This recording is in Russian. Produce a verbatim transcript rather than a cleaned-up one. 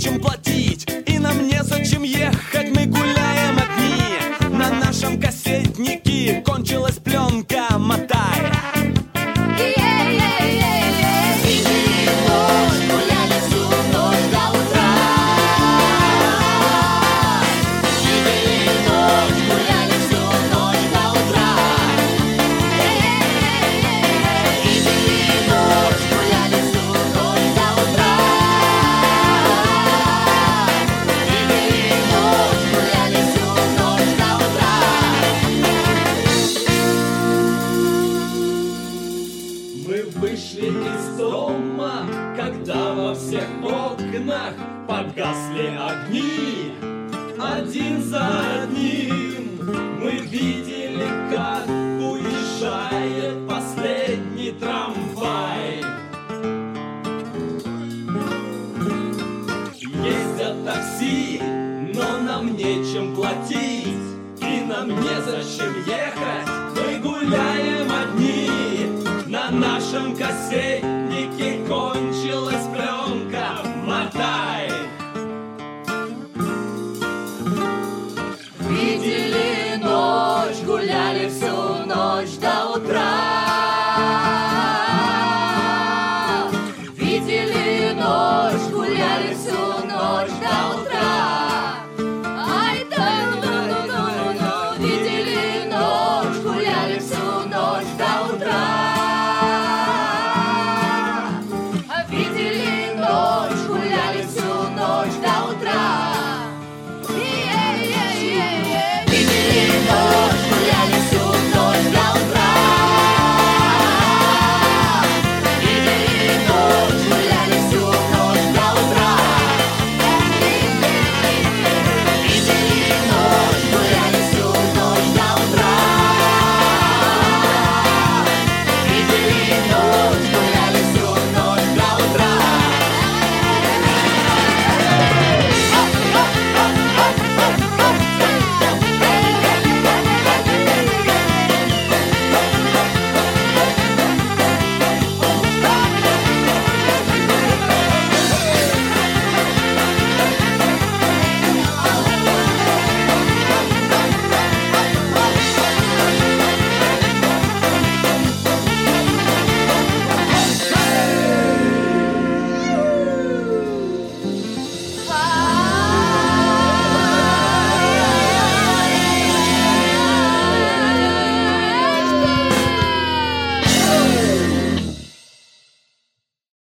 незачем платить, и нам незачем ехать, мы гуляем одни. На нашем кассетнике кончилась пленка, мотай. Вышли из дома, когда во всех окнах погасли огни. Один за одним мы видели, как уезжает последний трамвай. Ездят такси, но нам нечем платить, и нам незачем ехать, мы гуляем одни. На нашем кассете